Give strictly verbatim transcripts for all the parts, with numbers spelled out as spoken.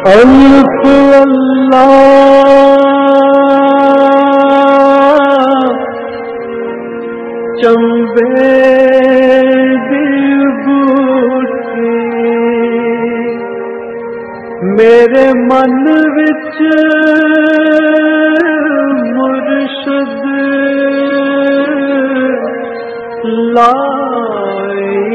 الف اللہ چمبے دل بوٹی میرے من وچ مرشد لائی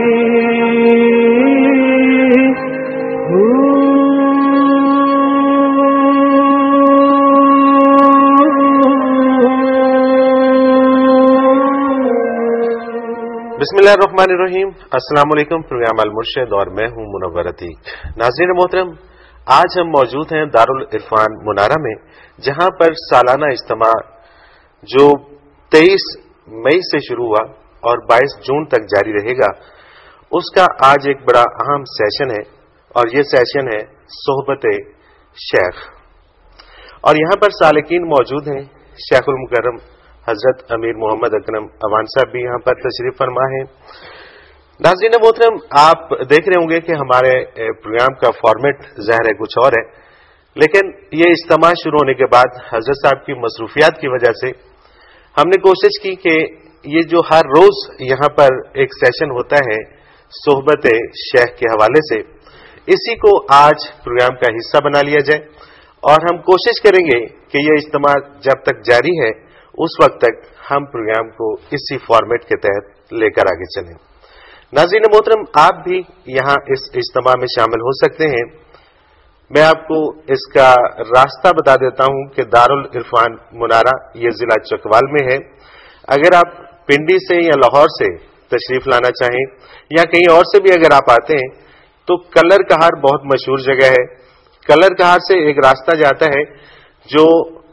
بسم اللہ الرحمن الرحیم. السلام علیکم. پروگرام المرشد اور میں ہوں منور عتیق. ناظرین محترم، آج ہم موجود ہیں دارالعرفان منارہ میں، جہاں پر سالانہ اجتماع جو تیئیس مئی سے شروع ہوا اور بائیس جون تک جاری رہے گا، اس کا آج ایک بڑا اہم سیشن ہے، اور یہ سیشن ہے صحبت شیخ. اور یہاں پر سالکین موجود ہیں. شیخ المکرم حضرت امیر محمد اکرم اوان صاحب بھی یہاں پر تشریف فرما ہیں. ناظرین محترم، آپ دیکھ رہے ہوں گے کہ ہمارے پروگرام کا فارمیٹ ظاہر ہے کچھ اور ہے، لیکن یہ اجتماع شروع ہونے کے بعد حضرت صاحب کی مصروفیات کی وجہ سے ہم نے کوشش کی کہ یہ جو ہر روز یہاں پر ایک سیشن ہوتا ہے صحبت شیخ کے حوالے سے، اسی کو آج پروگرام کا حصہ بنا لیا جائے، اور ہم کوشش کریں گے کہ یہ اجتماع جب تک جاری ہے اس وقت تک ہم پروگرام کو اسی فارمیٹ کے تحت لے کر آگے چلیں. ناظرین محترم، آپ بھی یہاں اس اجتماع میں شامل ہو سکتے ہیں. میں آپ کو اس کا راستہ بتا دیتا ہوں کہ دارالعرفان منارہ یہ ضلع چکوال میں ہے. اگر آپ پنڈی سے یا لاہور سے تشریف لانا چاہیں یا کہیں اور سے بھی اگر آپ آتے ہیں تو کلر کہار بہت مشہور جگہ ہے. کلر کہار سے ایک راستہ جاتا ہے جو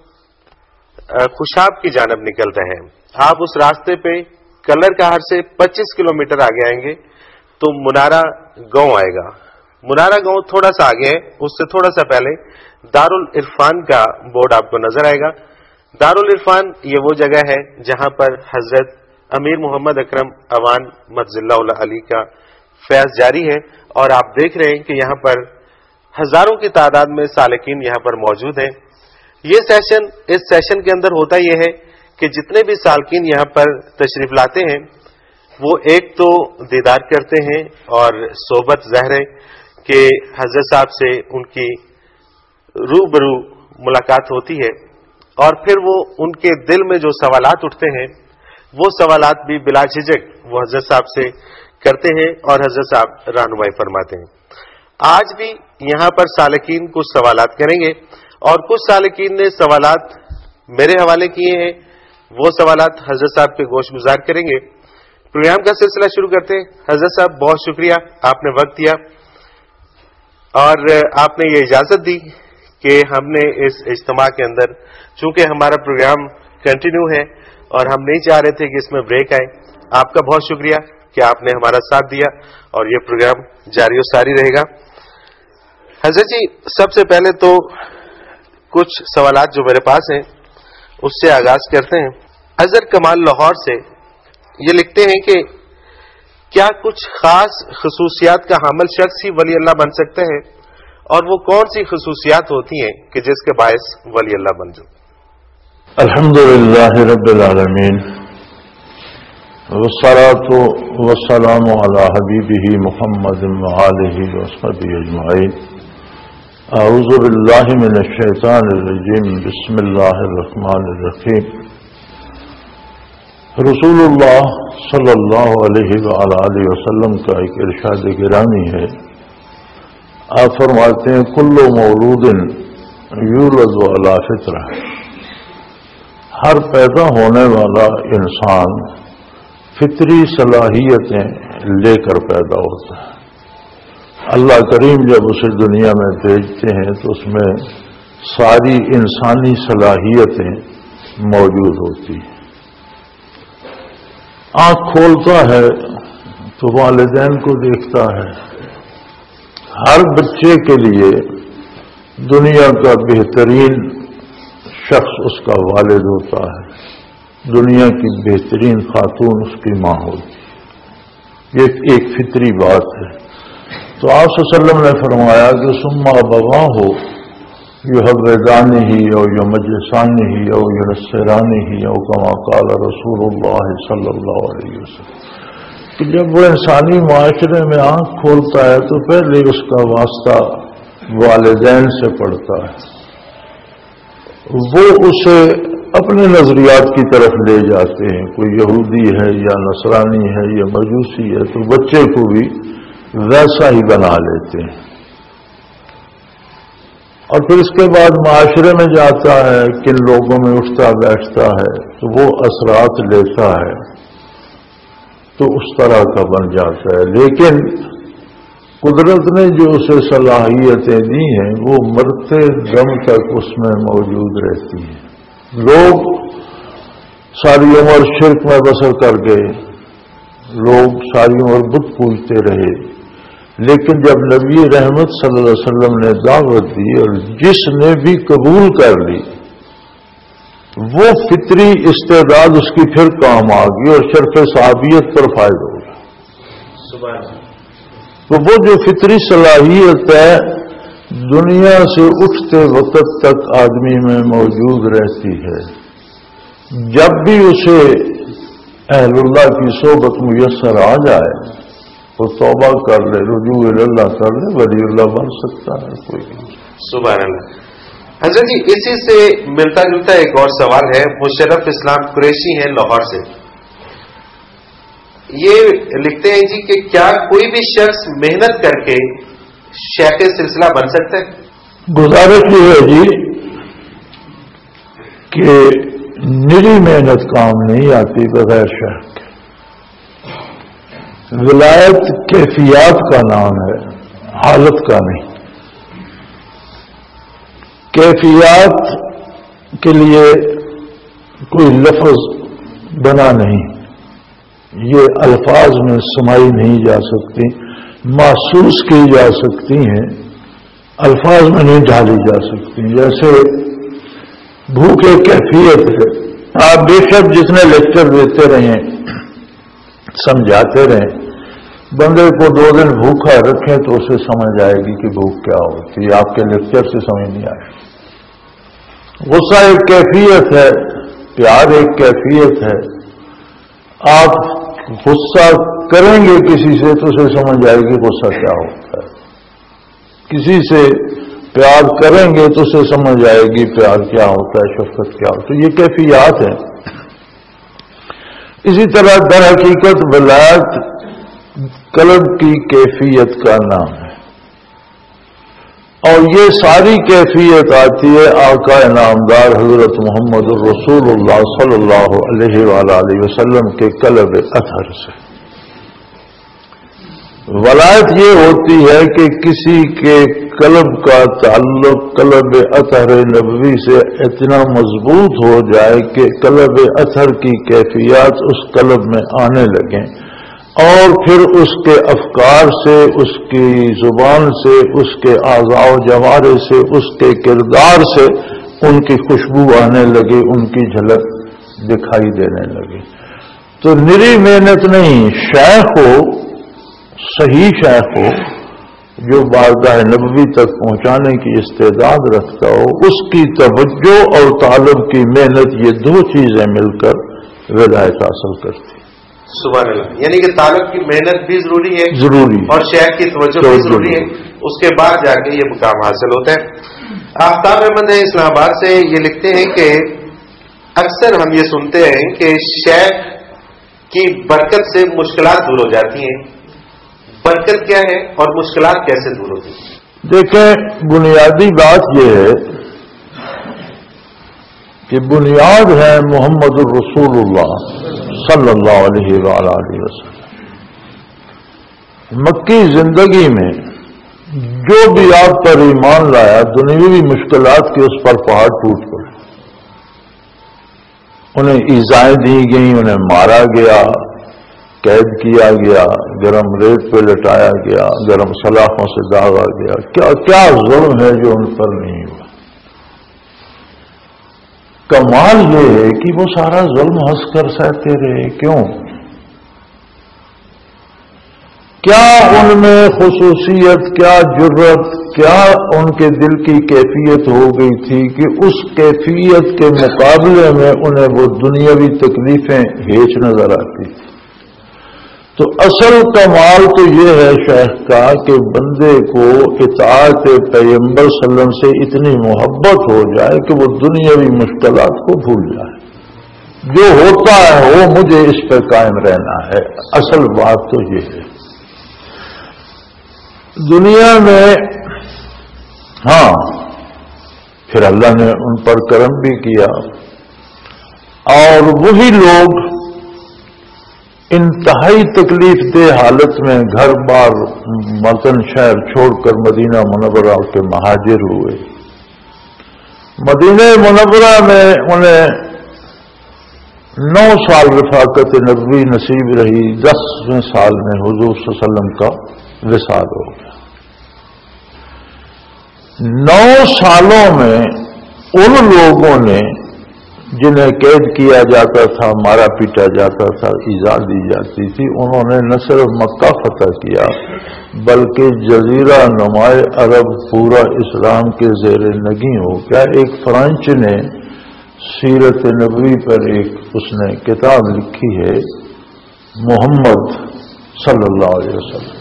خوشاب کی جانب نکلتا ہے. آپ اس راستے پہ کلر کہار سے پچیس کلومیٹر آگے آئیں گے تو منارہ گاؤں آئے گا. منارہ گاؤں تھوڑا سا آگے ہے، اس سے تھوڑا سا پہلے دارالعرفان کا بورڈ آپ کو نظر آئے گا. دارالعرفان یہ وہ جگہ ہے جہاں پر حضرت امیر محمد اکرم اوان مدظ اللہ علی کا فیض جاری ہے، اور آپ دیکھ رہے ہیں کہ یہاں پر ہزاروں کی تعداد میں سالکین یہاں پر موجود ہیں. یہ سیشن اس سیشن کے اندر ہوتا یہ ہے کہ جتنے بھی سالکین یہاں پر تشریف لاتے ہیں وہ ایک تو دیدار کرتے ہیں اور صحبت ظاہر ہے کہ حضرت صاحب سے ان کی روبرو ملاقات ہوتی ہے، اور پھر وہ ان کے دل میں جو سوالات اٹھتے ہیں وہ سوالات بھی بلا جھجک وہ حضرت صاحب سے کرتے ہیں اور حضرت صاحب رہنمائی فرماتے ہیں. آج بھی یہاں پر سالکین کچھ سوالات کریں گے، اور کچھ سالکین نے سوالات میرے حوالے کیے ہیں، وہ سوالات حضرت صاحب کے گوش گزار کریں گے. پروگرام کا سلسلہ شروع کرتے ہیں. حضرت صاحب بہت شکریہ، آپ نے وقت دیا اور آپ نے یہ اجازت دی کہ ہم نے اس اجتماع کے اندر، چونکہ ہمارا پروگرام کنٹینیو ہے اور ہم نہیں چاہ رہے تھے کہ اس میں بریک آئے. آپ کا بہت شکریہ کہ آپ نے ہمارا ساتھ دیا اور یہ پروگرام جاری و ساری رہے گا. حضرت جی، سب سے پہلے تو کچھ سوالات جو میرے پاس ہیں اس سے آغاز کرتے ہیں. اظہر کمال لاہور سے یہ لکھتے ہیں کہ کیا کچھ خاص خصوصیات کا حامل شخص ہی ولی اللہ بن سکتا ہے، اور وہ کون سی خصوصیات ہوتی ہیں کہ جس کے باعث ولی اللہ بن جائے؟ الحمدللہ رب العالمین والصلاة والسلام علی حبیبہ محمد وآلہ وصحبہ اجمعین. اعوذ باللہ من الشیطان الرجیم. بسم اللہ الرحمن الرحیم. رسول اللہ صلی اللہ علیہ وآلہ وسلم کا ایک ارشاد گرامی ہے. آپ فرماتے ہیں کل مولود یولد علی فطرہ، ہر پیدا ہونے والا انسان فطری صلاحیتیں لے کر پیدا ہوتا ہے. اللہ کریم جب اسے دنیا میں بھیجتے ہیں تو اس میں ساری انسانی صلاحیتیں موجود ہوتی ہیں. آنکھ کھولتا ہے تو والدین کو دیکھتا ہے. ہر بچے کے لیے دنیا کا بہترین شخص اس کا والد ہوتا ہے، دنیا کی بہترین خاتون اس کی ماں ہوتی ہے. یہ ایک فطری بات ہے. تو آپ صلی اللہ علیہ وسلم نے فرمایا کہ سما بوا ہو یو حبرانی ہی او یو مجلسانی ہی او یو نصرانی ہی او کما قال رسول اللہ صلی اللہ علیہ وسلم، کہ جب وہ انسانی معاشرے میں آنکھ کھولتا ہے تو پہلے اس کا واسطہ والدین سے پڑتا ہے، وہ اسے اپنے نظریات کی طرف لے جاتے ہیں، کوئی یہودی ہے یا نصرانی ہے یا مجوسی ہے تو بچے کو بھی ویسا ہی بنا لیتے ہیں، اور پھر اس کے بعد معاشرے میں جاتا ہے، کن لوگوں میں اٹھتا بیٹھتا ہے تو وہ اثرات لیتا ہے تو اس طرح کا بن جاتا ہے۔ لیکن قدرت نے جو اسے صلاحیتیں دی ہیں وہ مرتے دم تک اس میں موجود رہتی ہیں۔ لوگ ساری عمر شرک میں بسر کر گئے، لوگ ساری عمر بت پوجتے رہے، لیکن جب نبی رحمت صلی اللہ علیہ وسلم نے دعوت دی اور جس نے بھی قبول کر لی وہ فطری استعداد اس کی پھر کام آ گئی اور شرف صحابیت پر فائد ہو گیا۔ تو وہ جو فطری صلاحیت ہے دنیا سے اٹھتے وقت تک آدمی میں موجود رہتی ہے، جب بھی اسے اہل اللہ کی صحبت میسر آ جائے وہ توبہ کر لے، رجوع اللہ کر لے، ولی اللہ بن سکتا ہے کوئی نہیں۔ سبحان اللہ۔ حضرت جی اسی سے ملتا جلتا ایک اور سوال ہے، مشرف اسلام قریشی ہیں لاہور سے، یہ لکھتے ہیں جی کہ کیا کوئی بھی شخص محنت کر کے شیخ سلسلہ بن سکتا ہے؟ گزارش یہ ہے جی کہ نری محنت کام نہیں آتی بغیر شیخ کے۔ ولایت کیفیات کا نام ہے، حالت کا نہیں۔ کیفیات کے لیے کوئی لفظ بنا نہیں، یہ الفاظ میں سمائی نہیں جا سکتی، محسوس کی جا سکتی ہیں، الفاظ میں نہیں ڈالی جا سکتی۔ جیسے بھوک ایک کیفیت ہے، آپ بے شک جتنے لیکچر دیتے رہیں سمجھاتے رہیں، بندے کو دو دن بھوکا رکھیں تو اسے سمجھ آئے گی کہ بھوک کیا ہوتی ہے، آپ کے لیکچر سے سمجھ نہیں آئے گی۔ غصہ ایک کیفیت ہے، پیار ایک کیفیت ہے، آپ غصہ کریں گے کسی سے تو اسے سمجھ آئے گی غصہ کیا ہوتا ہے، کسی سے پیار کریں گے تو اسے سمجھ آئے گی پیار کیا ہوتا ہے، شفقت کیا ہوتا ہے، یہ کیفیات ہیں۔ اسی طرح در حقیقت ولایت قلب کی کیفیت کا نام ہے، اور یہ ساری کیفیت آتی ہے آقا انعامدار حضرت محمد الرسول اللہ صلی اللہ علیہ وآلہ وسلم کے قلب اطہر سے۔ ولایت یہ ہوتی ہے کہ کسی کے قلب کا تعلق قلب اطہر نبوی سے اتنا مضبوط ہو جائے کہ قلب اطہر کی کیفیات اس قلب میں آنے لگیں، اور پھر اس کے افکار سے، اس کی زبان سے، اس کے اعضاء و جوارح سے، اس کے کردار سے ان کی خوشبو آنے لگے، ان کی جھلک دکھائی دینے لگے۔ تو نری محنت نہیں، شیخ ہو، صحیح شیخ ہو جو بارگاہ نبوی تک پہنچانے کی استعداد رکھتا ہو، اس کی توجہ اور طالب کی محنت، یہ دو چیزیں مل کر ولایت حاصل کرتی۔ سبحان اللہ۔ یعنی کہ طالب کی محنت بھی ضروری ہے، ضروری، اور شیخ کی توجہ بھی ضروری ہے، اس کے بعد جا کے یہ مقام حاصل ہوتا ہے۔ آفتاب احمد ہے اسلام آباد سے، یہ لکھتے ہیں کہ اکثر ہم یہ سنتے ہیں کہ شیخ کی برکت سے مشکلات دور ہو جاتی ہیں، برکت کیا ہے اور مشکلات کیسے دور ہوتی ہیں؟ دیکھیں، بنیادی بات یہ ہے کہ بنیاد ہے محمد الرسول اللہ صلی اللہ علیہ وآلہ وسلم۔ مکی زندگی میں جو بھی آپ پر ایمان لایا، دنیاوی مشکلات کے اس پر پہاڑ ٹوٹ پڑے، انہیں ایذائیں دی گئیں، انہیں مارا گیا، قید کیا گیا، گرم ریت پہ لٹایا گیا، گرم سلاخوں سے داغا گیا، کیا کیا ظلم ہے جو ان پر نہیں ہوا۔ کمال یہ ہے کہ وہ سارا ظلم ہنس کر سہتے رہے، کیوں؟ کیا ان میں خصوصیت، کیا جرت، کیا ان کے دل کی کیفیت ہو گئی تھی کہ اس کیفیت کے مقابلے میں انہیں وہ دنیاوی تکلیفیں ہیچ نظر آتی تھی؟ تو اصل کمال تو یہ ہے شیخ کا کہ بندے کو اطاعت پیغمبر صلی اللہ علیہ وسلم سے اتنی محبت ہو جائے کہ وہ دنیاوی مشکلات کو بھول جائے، جو ہوتا ہے وہ مجھے اس پہ قائم رہنا ہے۔ اصل بات تو یہ ہے۔ دنیا میں ہاں پھر اللہ نے ان پر کرم بھی کیا، اور وہی لوگ انتہائی تکلیف دہ حالت میں گھر بار وطن شہر چھوڑ کر مدینہ منورہ کے مہاجر ہوئے۔ مدینہ منورہ میں انہیں نو سال رفاقت نبوی نصیب رہی، دسویں سال میں حضور صلی اللہ علیہ وسلم کا وصال ہو گیا۔ نو سالوں میں ان لوگوں نے جنہیں قید کیا جاتا تھا، مارا پیٹا جاتا تھا، ایذا دی جاتی تھی، انہوں نے نہ صرف مکہ فتح کیا بلکہ جزیرہ نمائے عرب پورا اسلام کے زیر نگیں ہو گیا۔ ایک فرانچ نے سیرت نبوی پر ایک اس نے کتاب لکھی ہے، محمد صلی اللہ علیہ وسلم،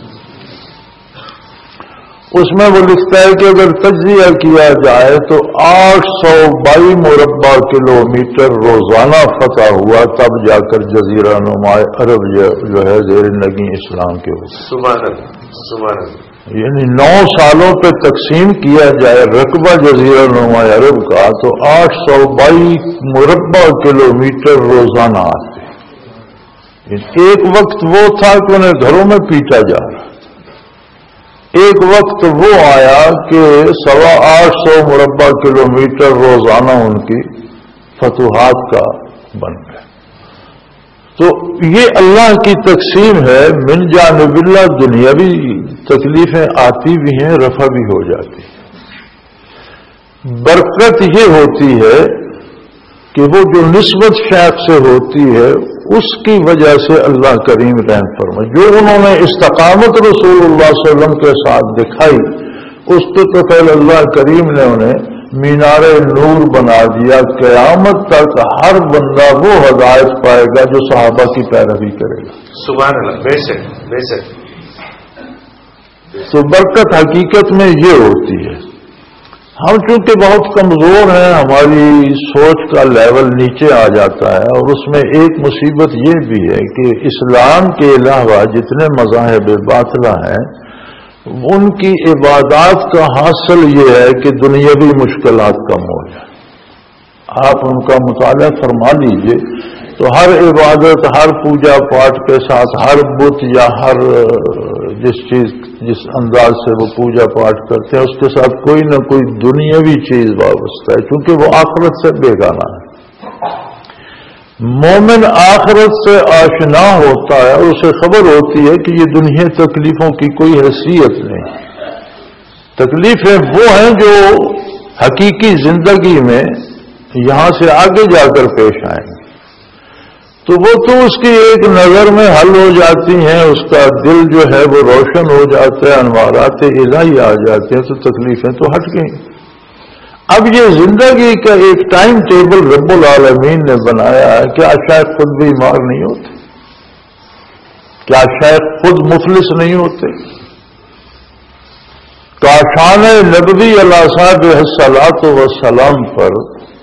اس میں وہ لکھتا ہے کہ اگر تجزیہ کیا جائے تو آٹھ سو بائی مربع کلو میٹر روزانہ فتح ہوا، تب جا کر جزیرہ نما عرب جو ہے زیر نگیں اسلام کے ہو۔ سبحان اللہ، سبحان اللہ۔ یعنی نو سالوں پہ تقسیم کیا جائے رقبہ جزیرہ نما عرب کا تو آٹھ سو بائی مربع کلو میٹر روزانہ آتے۔ ایک وقت وہ تھا کہ انہیں گھروں میں پیٹا جا رہا، ایک وقت وہ آیا کہ سوا آٹھ سو مربع کلو میٹر روزانہ ان کی فتوحات کا بن گیا۔ تو یہ اللہ کی تقسیم ہے، من جانب اللہ دنیاوی تکلیفیں آتی بھی ہیں، رفع بھی ہو جاتی ہیں۔ برکت یہ ہوتی ہے کہ وہ جو نسبت شیخ سے ہوتی ہے اس کی وجہ سے اللہ کریم رحم فرمائے۔ جو انہوں نے استقامت رسول اللہ صلی اللہ علیہ وسلم کے ساتھ دکھائی، اس کو تو پہلے اللہ کریم نے انہیں مینار نور بنا دیا۔ قیامت تک ہر بندہ وہ ہدایت پائے گا جو صحابہ کی پیروی کرے گا۔ سبحان اللہ، بے شک بے شک۔ تو برکت حقیقت میں یہ ہوتی ہے۔ ہم چونکہ بہت کمزور ہیں، ہماری سوچ کا لیول نیچے آ جاتا ہے، اور اس میں ایک مصیبت یہ بھی ہے کہ اسلام کے علاوہ جتنے مذاہب باطلہ ہیں ان کی عبادات کا حاصل یہ ہے کہ دنیاوی مشکلات کم ہو جائے۔ آپ ان کا مطالعہ فرما لیجئے تو ہر عبادت، ہر پوجا پاٹ کے ساتھ ہر بت یا ہر جس چیز جس انداز سے وہ پوجا پاٹ کرتے ہیں اس کے ساتھ کوئی نہ کوئی دنیاوی چیز وابستہ ہے، کیونکہ وہ آخرت سے بیگانہ ہے۔ مومن آخرت سے آشنا ہوتا ہے اور اسے خبر ہوتی ہے کہ یہ دنیا تکلیفوں کی کوئی حیثیت نہیں۔ تکلیفیں وہ ہیں جو حقیقی زندگی میں یہاں سے آگے جا کر پیش آئیں گے، تو وہ تو اس کی ایک نظر میں حل ہو جاتی ہیں، اس کا دل جو ہے وہ روشن ہو جاتا ہے، انوارات الہی آ جاتے ہیں، تو تکلیفیں تو ہٹ گئیں۔ اب یہ زندگی کا ایک ٹائم ٹیبل رب العالمین نے بنایا ہے۔ کیا شاید خود بیمار نہیں ہوتے؟ کیا شاید خود مفلس نہیں ہوتے؟ کاشان نبوی علیہ صاحب الصلاۃ والسلام پر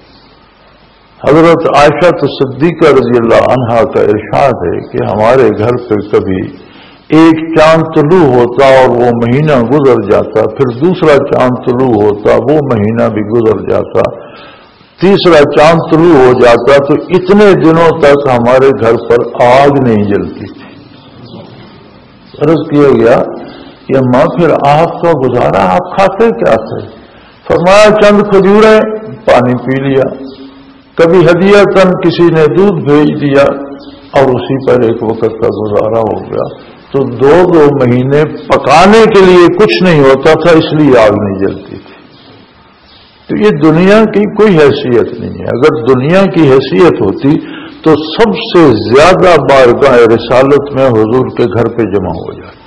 حضرت عائشہ صدیقہ رضی اللہ عنہا کا ارشاد ہے کہ ہمارے گھر پہ کبھی ایک چاند طلوع ہوتا اور وہ مہینہ گزر جاتا، پھر دوسرا چاند طلوع ہوتا، وہ مہینہ بھی گزر جاتا، تیسرا چاند طلوع ہو جاتا، تو اتنے دنوں تک ہمارے گھر پر آگ نہیں جلتی تھی۔ عرض کیا گیا کہ ماں پھر آپ کا گزارا آپ کھاتے کیا تھے؟ فرمایا چند کھجوریں، پانی پی لیا، کبھی ہدیہ تن کسی نے دودھ بھیج دیا اور اسی پر ایک وقت کا گزارا ہو گیا۔ تو دو دو مہینے پکانے کے لیے کچھ نہیں ہوتا تھا، اس لیے آگ نہیں جلتی تھی۔ تو یہ دنیا کی کوئی حیثیت نہیں ہے۔ اگر دنیا کی حیثیت ہوتی تو سب سے زیادہ بارگاہ رسالت میں حضور کے گھر پہ جمع ہو جاتی۔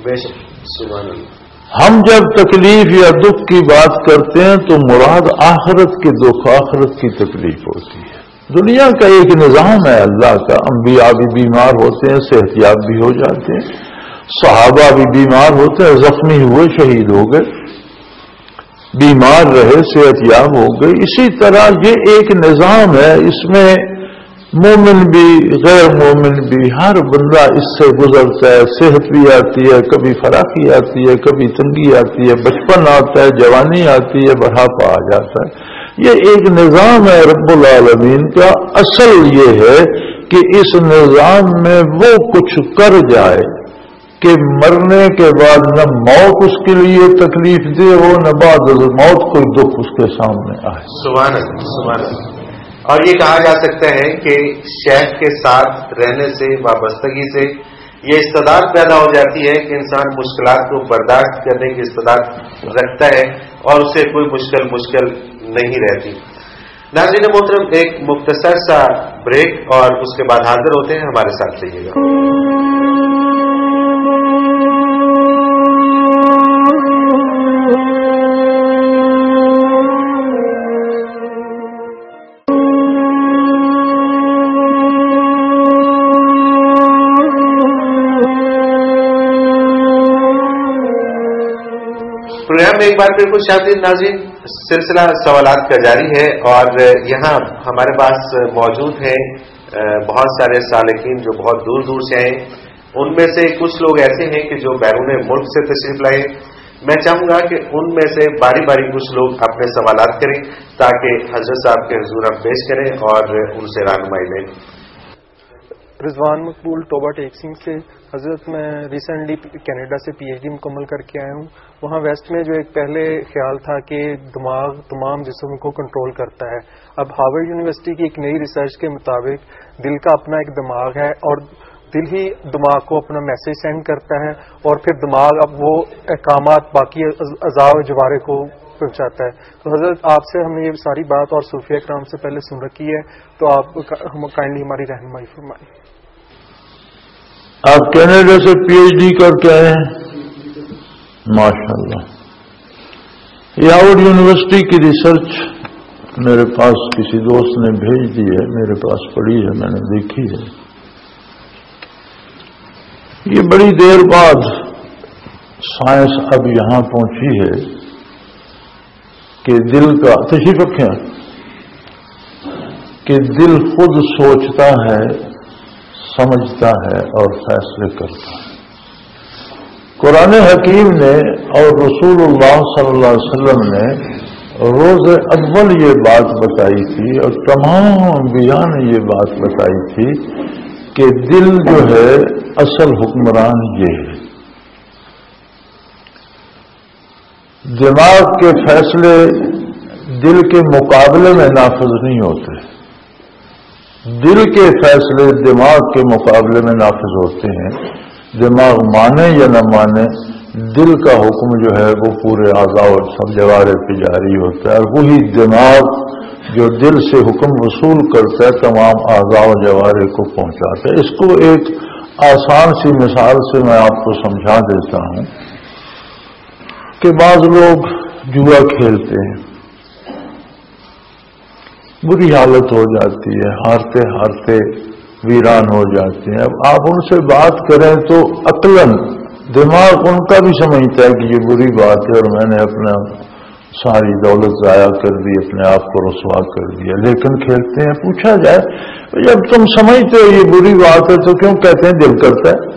سبحان اللہ. ہم جب تکلیف یا دکھ کی بات کرتے ہیں تو مراد آخرت کے دکھ، آخرت کی تکلیف ہوتی ہے. دنیا کا ایک نظام ہے اللہ کا. انبیاء بھی بیمار ہوتے ہیں، صحت یاب بھی ہو جاتے ہیں. صحابہ بھی بیمار ہوتے ہیں، زخمی ہوئے شہید ہو گئے، بیمار رہے صحت یاب ہو گئے. اسی طرح یہ ایک نظام ہے، اس میں مومن بھی غیر مومن بھی ہر بندہ اس سے گزرتا ہے. صحت بھی آتی ہے، کبھی فراخی آتی ہے، کبھی تنگی آتی ہے، بچپن آتا ہے، جوانی آتی ہے، بڑھاپا آ جاتا ہے. یہ ایک نظام ہے رب العالمین کا. اصل یہ ہے کہ اس نظام میں وہ کچھ کر جائے کہ مرنے کے بعد نہ موت اس کے لیے تکلیف دے ہو، نہ بعد موت کوئی دکھ اس کے سامنے آئے. سبحان اللہ سبحان اللہ. اور یہ کہا جا سکتا ہے کہ شیخ کے ساتھ رہنے سے، وابستگی سے یہ استعداد پیدا ہو جاتی ہے کہ انسان مشکلات کو برداشت کرنے کی استعداد رکھتا ہے اور اسے کوئی مشکل مشکل نہیں رہتی. ناظرین محترم، ایک مختصر سا بریک اور اس کے بعد حاضر ہوتے ہیں. ہمارے ساتھ رہیے گا. پروگرام میں ایک بار پھر خوش آمدید ناظرین. سلسلہ سوالات کا جاری ہے اور یہاں ہمارے پاس موجود ہیں بہت سارے سالکین جو بہت دور دور سے آئے. ان میں سے کچھ لوگ ایسے ہیں کہ جو بیرون ملک سے تشریف لائے. میں چاہوں گا کہ ان میں سے باری باری کچھ لوگ اپنے سوالات کریں تاکہ حضرت صاحب کے حضور ہم پیش کریں اور ان سے رہنمائی لیں. رضوان مقبول ٹوبا ٹیک سنگھ سے. حضرت میں ریسنٹلی کینیڈا سے پی ایچ ڈی مکمل کر کے آیا ہوں. وہاں ویسٹ میں جو ایک پہلے خیال تھا کہ دماغ تمام جسم کو کنٹرول کرتا ہے. اب ہارورڈ یونیورسٹی کی ایک نئی ریسرچ کے مطابق دل کا اپنا ایک دماغ ہے اور دل ہی دماغ کو اپنا میسج سینڈ کرتا ہے اور پھر دماغ اب وہ احکامات باقی اعضاء و جوارے کو پہنچاتا ہے. تو حضرت آپ سے ہم نے یہ ساری بات اور صوفیہ کرام سے پہلے سن رکھی ہے، تو آپ کائنڈلی ہماری رہنمائی فرمائیں. آپ کینیڈا سے پی ایچ ڈی کر کے آئے ہیں؟ ماشاء اللہ. ہارورڈ یونیورسٹی کی ریسرچ میرے پاس کسی دوست نے بھیج دی ہے، میرے پاس پڑی ہے، میں نے دیکھی ہے. یہ بڑی دیر بعد سائنس اب یہاں پہنچی ہے کہ دل کا تشریف رکھیں کہ دل خود سوچتا ہے، سمجھتا ہے اور فیصلے کرتا ہے. قرآن حکیم نے اور رسول اللہ صلی اللہ علیہ وسلم نے روز اول یہ بات بتائی تھی اور تمام انبیاء نے یہ بات بتائی تھی کہ دل جو ہے اصل حکمران یہ ہے. دماغ کے فیصلے دل کے مقابلے میں نافذ نہیں ہوتے، دل کے فیصلے دماغ کے مقابلے میں نافذ ہوتے ہیں. دماغ مانے یا نہ مانے، دل کا حکم جو ہے وہ پورے اعضاء اور سب جوارے پہ جاری ہوتا ہے. اور وہی دماغ جو دل سے حکم وصول کرتا ہے تمام اعضاء و جوارے کو پہنچاتا ہے. اس کو ایک آسان سی مثال سے میں آپ کو سمجھا دیتا ہوں کہ بعض لوگ جوا کھیلتے ہیں، بری حالت ہو جاتی ہے، ہارتے ہارتے ویران ہو جاتے ہیں. اب آپ ان سے بات کریں تو عقلاً دماغ ان کا بھی سمجھتا ہے کہ یہ بری بات ہے اور میں نے اپنا ساری دولت ضائع کر دی، اپنے آپ کو رسوا کر دیا، لیکن کھیلتے ہیں. پوچھا جائے جب تم سمجھتے ہو یہ بری بات ہے تو کیوں کہتے ہیں دل کرتا ہے؟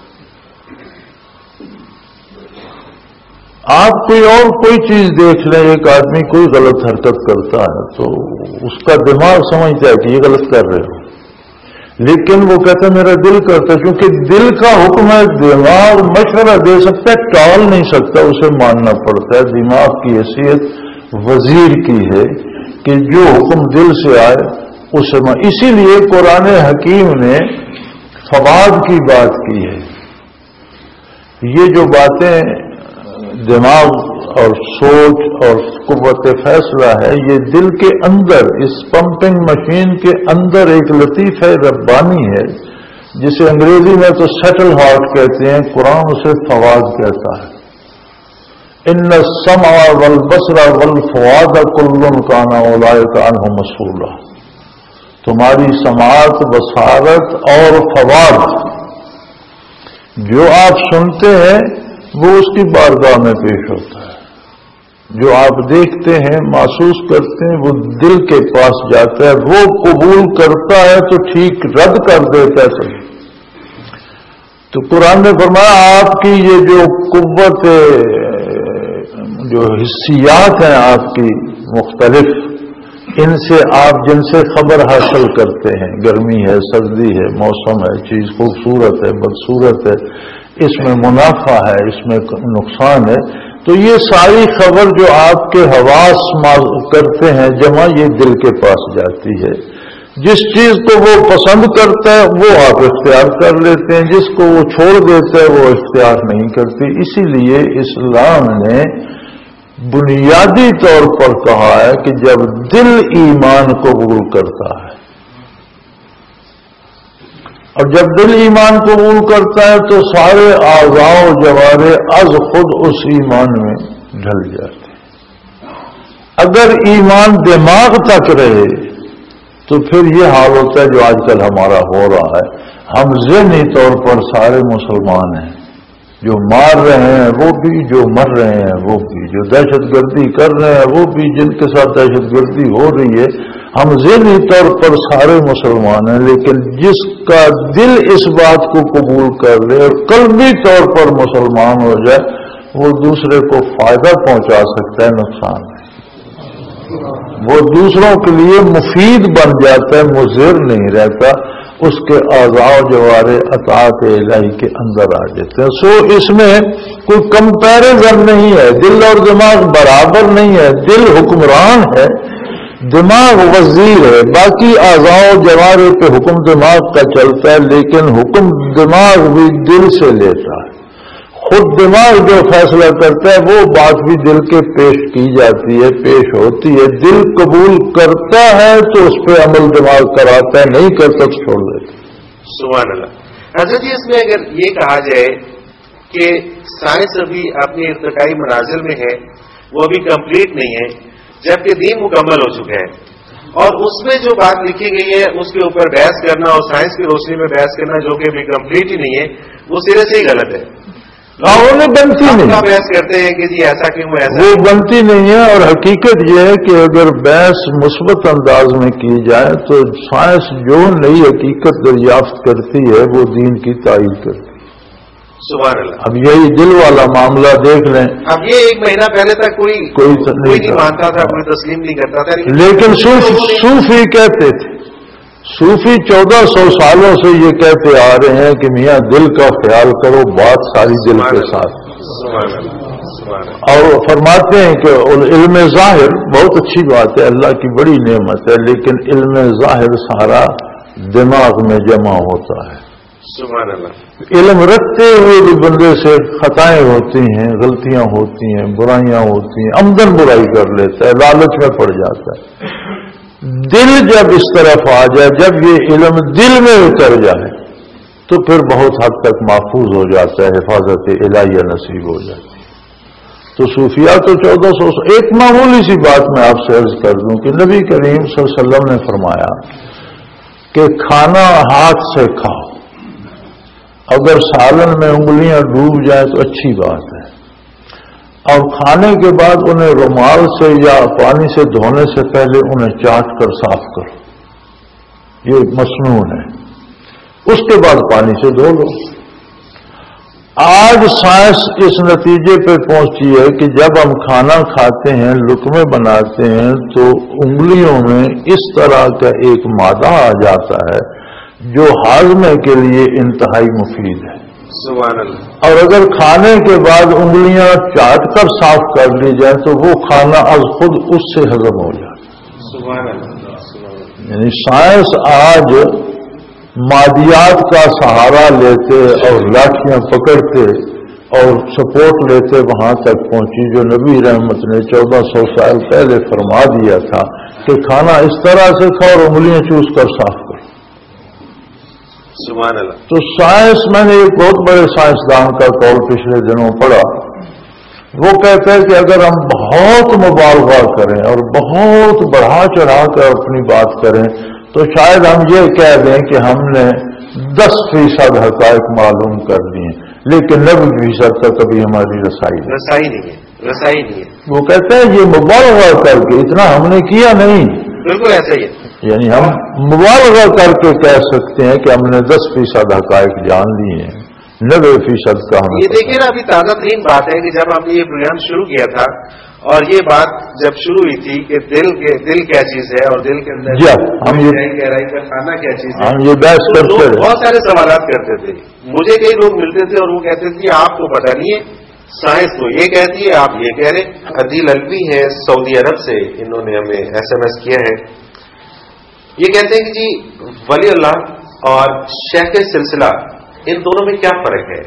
آپ کوئی اور کوئی چیز دیکھ لیں، ایک آدمی کوئی غلط حرکت کرتا ہے تو اس کا دماغ سمجھتا ہے کہ یہ غلط کر رہے ہو، لیکن وہ کہتا ہے میرا دل کرتا ہے. کیونکہ دل کا حکم ہے. دماغ مشورہ دے سکتا ہے، ٹال نہیں سکتا، اسے ماننا پڑتا ہے. دماغ کی حیثیت وزیر کی ہے کہ جو حکم دل سے آئے اسے مان. اسی لیے قرآن حکیم نے فواد کی بات کی ہے. یہ جو باتیں دماغ اور سوچ اور قوت فیصلہ ہے، یہ دل کے اندر اس پمپنگ مشین کے اندر ایک لطیفہ ربانی ہے جسے انگریزی میں تو سیٹل ہارٹ کہتے ہیں، قرآن اسے فواد کہتا ہے۔ ان السمع والبصر والفؤاد کل کان اولئک عنہ مسئولا، تمہاری سماعت، بصارت اور فواد، جو آپ سنتے ہیں وہ اس کی بارگاہ میں پیش ہوتا ہے، جو آپ دیکھتے ہیں، محسوس کرتے ہیں، وہ دل کے پاس جاتا ہے، وہ قبول کرتا ہے تو ٹھیک، رد کر دیتا ہے۔ تو قرآن نے فرمایا آپ کی یہ جو قوت، جو حسیات ہیں آپ کی مختلف، ان سے آپ جن سے خبر حاصل کرتے ہیں، گرمی ہے، سردی ہے، موسم ہے، چیز خوبصورت ہے، بدصورت ہے، اس میں منافع ہے، اس میں نقصان ہے، تو یہ ساری خبر جو آپ کے حواس کرتے ہیں جمع، یہ دل کے پاس جاتی ہے۔ جس چیز کو وہ پسند کرتا ہے وہ آپ اختیار کر لیتے ہیں، جس کو وہ چھوڑ دیتا ہے وہ اختیار نہیں کرتی۔ اسی لیے اسلام نے بنیادی طور پر کہا ہے کہ جب دل ایمان قبول کرتا ہے، اور جب دل ایمان قبول کرتا ہے تو سارے اعضاء و جوارح از خود اس ایمان میں ڈھل جاتے ہیں۔ اگر ایمان دماغ تک رہے تو پھر یہ حال ہوتا ہے جو آج کل ہمارا ہو رہا ہے، ہم ذہنی طور پر سارے مسلمان ہیں، جو مار رہے ہیں وہ بھی، جو مر رہے ہیں وہ بھی، جو دہشت گردی کر رہے ہیں وہ بھی، جن کے ساتھ دہشت گردی ہو رہی ہے، ہم ذہنی طور پر سارے مسلمان ہیں، لیکن جس کا دل اس بات کو قبول کر لے اور قلبی طور پر مسلمان ہو جائے، وہ دوسرے کو فائدہ پہنچا سکتا ہے، نقصان ہے، وہ دوسروں کے لیے مفید بن جاتا ہے، مضر نہیں رہتا، اس کے اعضاء و جوارح اطاعت الہی کے اندر آ جاتے ہیں۔ سو اس میں کوئی کمپیریزن نہیں ہے، دل اور دماغ برابر نہیں ہے، دل حکمران ہے، دماغ وزیر ہے، باقی اعضاء و جوارح پہ حکم دماغ کا چلتا ہے، لیکن حکم دماغ بھی دل سے لیتا ہے، خود دماغ جو فیصلہ کرتا ہے وہ بات بھی دل کے پیش کی جاتی ہے، پیش ہوتی ہے، دل قبول کرتا ہے تو اس پہ عمل دماغ کراتا ہے، نہیں کرتا تو چھوڑ دیتا ہے۔ سبحان اللہ۔ حضرت جی اس میں اگر یہ کہا جائے کہ سائنس ابھی اپنے ارتقائی منازل میں ہے، وہ ابھی کمپلیٹ نہیں ہے، جبکہ دین مکمل ہو چکا ہے، اور اس میں جو بات لکھی گئی ہے اس کے اوپر بحث کرنا اور سائنس کی روشنی میں بحث کرنا جو کہ ابھی کمپلیٹ ہی نہیں ہے، وہ سرے سے ہی غلط ہے۔ انہیں بنتی نہیں، بحث کرتے ہیں کہ جی ایسا کیوں ایسا، وہ بنتی نہیں ہے، اور حقیقت یہ ہے کہ اگر بحث مثبت انداز میں کی جائے تو سائنس جو نئی حقیقت دریافت کرتی ہے وہ دین کی تائید کرتی ہے۔ سبحان اللہ۔ اب یہی دل والا معاملہ دیکھ لیں، اب یہ ایک مہینہ پہلے تک کوئی کوئی نہیں مانتا تھا، کوئی تسلیم نہیں کرتا تھا، لیکن صوفی کہتے تھے، صوفی چودہ سو سالوں سے یہ کہتے آ رہے ہیں کہ میاں دل کا خیال کرو، بات ساری دل کے ساتھ، اور فرماتے ہیں کہ علم ظاہر بہت اچھی بات ہے، اللہ کی بڑی نعمت ہے، لیکن علم ظاہر سارا دماغ میں جمع ہوتا ہے۔ سبحان اللہ۔ علم رکھتے ہوئے بھی بندے سے خطائیں ہوتی ہیں، غلطیاں ہوتی ہیں، برائیاں ہوتی ہیں، آمدن برائی کر لیتا ہے، لالچ میں پڑ جاتا ہے۔ دل جب اس طرف آ جائے، جب یہ علم دل میں اتر جائے تو پھر بہت حد تک محفوظ ہو جاتا ہے، حفاظت الہیہ نصیب ہو جاتی ہے۔ تو صوفیہ تو چودہ سو ایک معمولی سی بات میں آپ سے عرض کر دوں کہ نبی کریم صلی اللہ علیہ وسلم نے فرمایا کہ کھانا ہاتھ سے کھاؤ، اگر سالن میں انگلیاں ڈوب جائیں تو اچھی بات ہے، اور کھانے کے بعد انہیں رومال سے یا پانی سے دھونے سے پہلے انہیں چاٹ کر صاف کرو، یہ مصنون ہے، اس کے بعد پانی سے دھو لو۔ آج سائنس اس نتیجے پہ پہنچی ہے کہ جب ہم کھانا کھاتے ہیں، لقمے بناتے ہیں، تو انگلیوں میں اس طرح کا ایک مادہ آ جاتا ہے جو ہاضمے کے لیے انتہائی مفید ہے۔ سبحان اللہ۔ اور اگر کھانے کے بعد انگلیاں چاٹ کر صاف کر لی جائیں تو وہ کھانا از خود اس سے ہضم ہو جائے۔ سبحان اللہ۔ یعنی سائنس آج مادیات کا سہارا لیتے اور لاٹھیاں پکڑتے اور سپورٹ لیتے وہاں تک پہنچی جو نبی رحمت نے چودہ سو سال پہلے فرما دیا تھا کہ کھانا اس طرح سے کھاؤ اور انگلیاں چوس کر صاف کرو۔ سبحان اللہ. تو سائنس، میں نے ایک بہت بڑے سائنسدان کا قول پچھلے دنوں پڑھا. وہ کہتا ہے کہ اگر ہم بہت مبالغہ کریں اور بہت بڑھا چڑھا کر اپنی بات کریں تو شاید ہم یہ کہہ دیں کہ ہم نے دس فیصد حقائق معلوم کر دیے، لیکن نبے فیصد تک کبھی ہماری رسائی نہیں رسائی نہیں ہے رسائی نہیں ہے. وہ کہتے ہیں یہ مبالغہ کر کے اتنا ہم نے کیا نہیں. بالکل ایسا ہی ہے. یعنی ہم مبالغہ کر کے کہہ سکتے ہیں کہ ہم نے دس فیصد حقائق جان لیے ہیں، نبے فیصد کا ہم. یہ دیکھیے نا، ابھی تازہ ترین بات ہے کہ جب ہم نے یہ پروگرام شروع کیا تھا اور یہ بات جب شروع ہوئی تھی کہ دل کے دل کیا چیز ہے اور دل کے اندر جی ہم یہ گہرائی کا کھانا کیا چیز ہے، ہم یہ بحث کرتے لوگ رہے. بہت سارے سوالات کرتے تھے. مجھے کئی لوگ ملتے تھے اور وہ کہتے تھے کہ آپ کو پتہ نہیں ہے، سائنس تو یہ کہتی ہے، آپ یہ کہہ رہے. عدیل الوی ہے سعودی عرب سے، انہوں نے ہمیں ایس ایم ایس کیا ہے. یہ کہتے ہیں کہ جی ولی اللہ اور شیخ سلسلہ ان دونوں میں کیا فرق ہے؟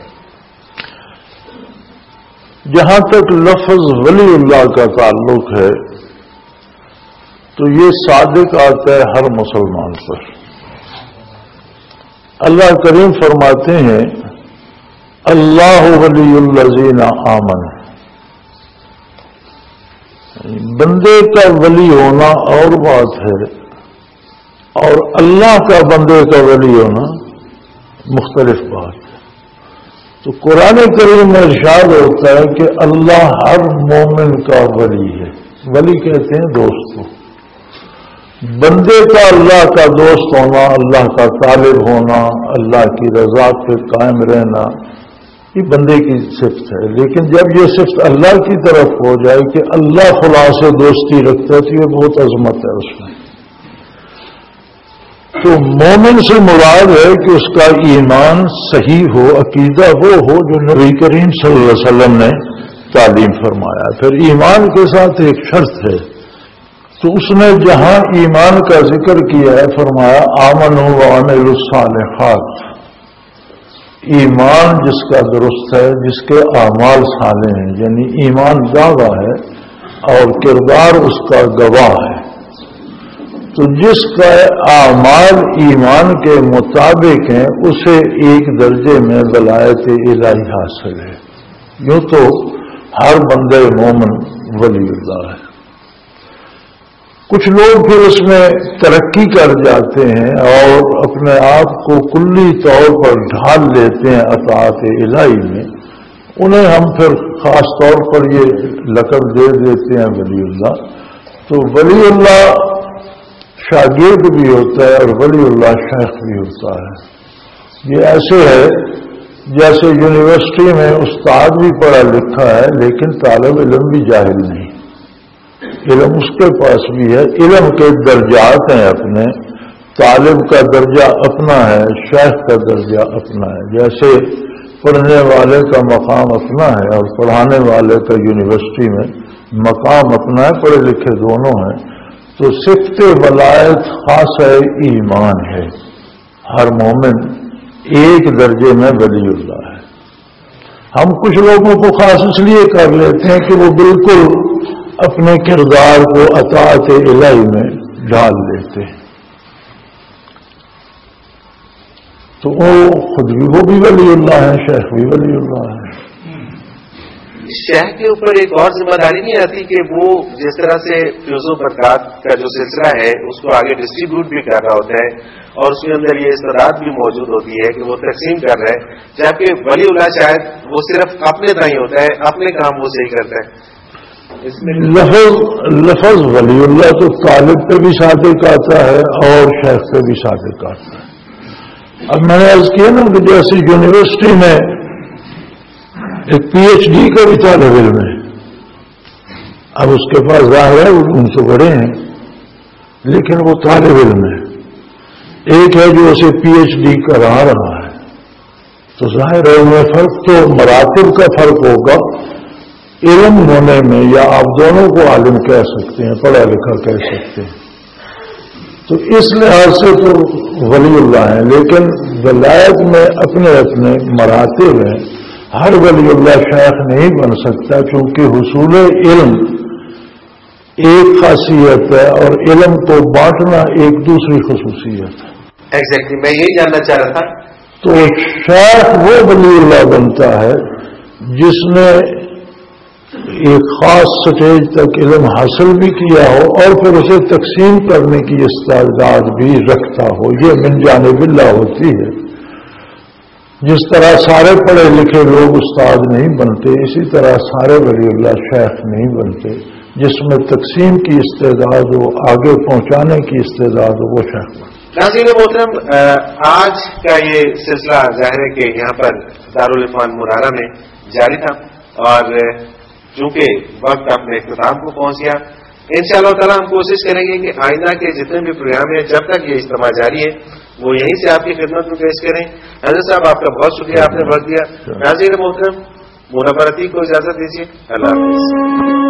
جہاں تک لفظ ولی اللہ کا تعلق ہے تو یہ صادق آتا ہے ہر مسلمان پر. اللہ کریم فرماتے ہیں اللہ ولی الذین آمنوا. بندے کا ولی ہونا اور بات ہے اور اللہ کا بندے کا ولی ہونا مختلف بات ہے. تو قرآن کریم میں ارشاد ہوتا ہے کہ اللہ ہر مومن کا ولی ہے. ولی کہتے ہیں دوست کو. بندے کا اللہ کا دوست ہونا، اللہ کا طالب ہونا، اللہ کی رضا پہ قائم رہنا، یہ بندے کی صفت ہے. لیکن جب یہ صفت اللہ کی طرف ہو جائے کہ اللہ خدا سے دوستی رکھتا ہے تو یہ بہت عظمت ہے اس میں. تو مومن سے مراد ہے کہ اس کا ایمان صحیح ہو، عقیدہ وہ ہو جو نبی کریم صلی اللہ علیہ وسلم نے تعلیم فرمایا. پھر ایمان کے ساتھ ایک شرط ہے، تو اس نے جہاں ایمان کا ذکر کیا ہے فرمایا آمنوا وعملوا الصالحات. ایمان جس کا درست ہے، جس کے اعمال صالح ہیں، یعنی ایمان دعویٰ ہے اور کردار اس کا گواہ ہے. تو جس کا اعمال ایمان کے مطابق ہیں اسے ایک درجے میں ولایت الہی حاصل ہے. یوں تو ہر بندے مومن ولی اللہ ہے. کچھ لوگ پھر اس میں ترقی کر جاتے ہیں اور اپنے آپ کو کلی طور پر ڈھال لیتے ہیں اطاعت الہی میں. انہیں ہم پھر خاص طور پر یہ لقب دے دیتے ہیں ولی اللہ. تو ولی اللہ شاگرد بھی ہوتا ہے اور ولی اللہ شیخ بھی ہوتا ہے. یہ ایسے ہے جیسے یونیورسٹی میں استاد بھی پڑھا لکھا ہے لیکن طالب علم بھی جاہل نہیں. علم اس کے پاس بھی ہے. علم کے درجات ہیں اپنے. طالب کا درجہ اپنا ہے، شیخ کا درجہ اپنا ہے. جیسے پڑھنے والے کا مقام اپنا ہے اور پڑھانے والے کا یونیورسٹی میں مقام اپنا ہے، پڑھے لکھے دونوں ہیں. تو صفت ولایت خاص ایمان ہے. ہر مومن ایک درجے میں ولی اللہ ہے. ہم کچھ لوگوں کو خاص اس لیے کر لیتے ہیں کہ وہ بالکل اپنے کردار کو اطاعت الہی میں ڈال لیتے ہیں. تو وہ خود بھی وہ بھی ولی اللہ ہے، شیخ بھی ولی اللہ ہے. شیخ کے اوپر ایک اور ذمہ داری نہیں آتی کہ وہ جس طرح سے فیوز و برکات کا جو سلسلہ ہے اس کو آگے ڈسٹریبیوٹ بھی کر رہا ہوتا ہے اور اس کے اندر یہ استعداد بھی موجود ہوتی ہے کہ وہ تقسیم کر رہا ہے، جبکہ ولی اللہ شاید وہ صرف اپنے تئیں ہوتا ہے، اپنے کام وہ صحیح کرتا ہے. اس میں لفظ لفظ ولی اللہ تو طالب پہ بھی صادق آتا ہے اور شیخ پہ بھی صادق آتا ہے. اب میں نے عرض کیا نا کہ جیسے یونیورسٹی میں ایک پی ایچ ڈی کا بھی طالب علم ہے. اب اس کے پاس ظاہر ہے وہ ان سے بڑے ہیں لیکن وہ طالب علم ہے. ایک ہے جو اسے پی ایچ ڈی کرا رہا ہے. تو ظاہر ہے وہ فرق تو مراتب کا فرق ہوگا علم ہونے میں، یا آپ دونوں کو عالم کہہ سکتے ہیں، پڑھا لکھا کہہ سکتے ہیں. تو اس لحاظ سے تو ولی اللہ ہے. لیکن ولایت میں اپنے اپنے مراتب ہیں. ہر ولی اللہ شیخ نہیں بن سکتا کیونکہ حصول علم ایک خاصیت ہے اور علم کو بانٹنا ایک دوسری خصوصیت ہے. ایگزیکٹلی میں یہی جاننا چاہ رہا تھا. تو شیخ وہ ولی اللہ بنتا ہے جس نے ایک خاص سٹیج تک علم حاصل بھی کیا ہو اور پھر اسے تقسیم کرنے کی استعداد بھی رکھتا ہو. یہ من جانب اللہ ہوتی ہے. جس طرح سارے پڑھے لکھے لوگ استاد نہیں بنتے، اسی طرح سارے ولی اللہ شیخ نہیں بنتے. جس میں تقسیم کی استعداد ہو، آگے پہنچانے کی استعداد ہو، وہ شیخ بنتے. ناظرین محترم، آج کا یہ سلسلہ ظاہر ہے کہ یہاں پر دارالعرفان منارہ میں جاری تھا اور چونکہ وقت اپنے اختتام کو پہنچ گیا، انشاءاللہ تعالی ہم کوشش کریں گے کہ آئندہ کے جتنے بھی پروگرام ہیں جب تک یہ اجتماع جاری ہے وہ یہیں سے آپ کی خدمت میں پیش کریں. حضرت صاحب آپ کا بہت شکریہ، آپ نے وقت دیا. ناظرین محترم، منورتی کو اجازت دیجیے. اللہ حافظ.